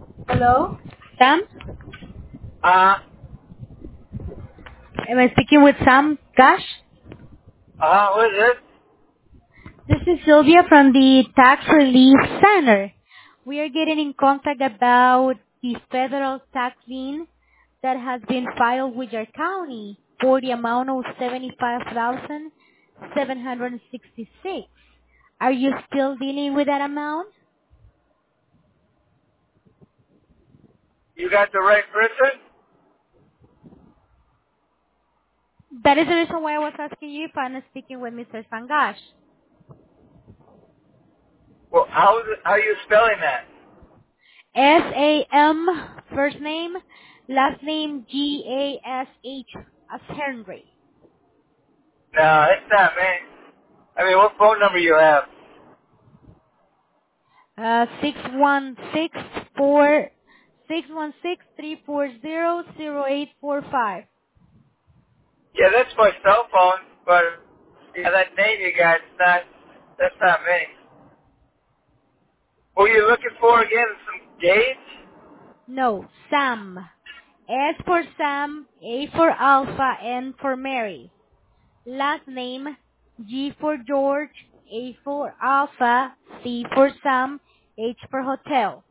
Hello? Sam? Uh, Am I speaking with Sam Gash? what is it? This is Sylvia from the Tax Relief Center. We are getting in contact about the federal tax lien that has been filed with your county for the amount of 75,766. Are you still dealing with that amount? You got the right person? That is the reason why I was asking you if I'm speaking with Mr. Sangash. Well, how are you spelling that? S-A-M, first name, last name G-A-S-H, as Henry. No, it's not me. I mean, what phone number you have? 616-340-0845. Yeah, that's my cell phone, but yeah, that name you got, that's not me. Who are you looking for again? Some Gage? No, Sam. S for Sam, A for Alpha, N for Mary. Last name, G for George, A for Alpha, C for Sam, H for Hotel.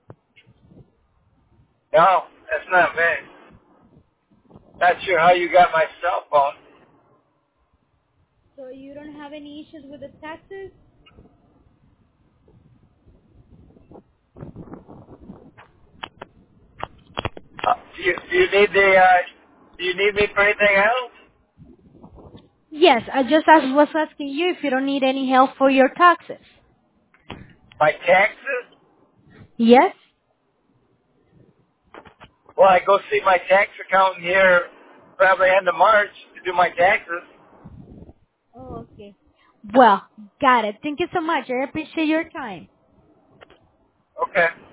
No, that's not me. Not sure how you got my cell phone. So you don't have any issues with the taxes? Do you need me for anything else? Yes, I just was asking you if you don't need any help for your taxes. My taxes? Yes? Well, I go see my tax accountant here probably end of March to do my taxes. Oh, okay. Well, got it. Thank you so much. I appreciate your time. Okay.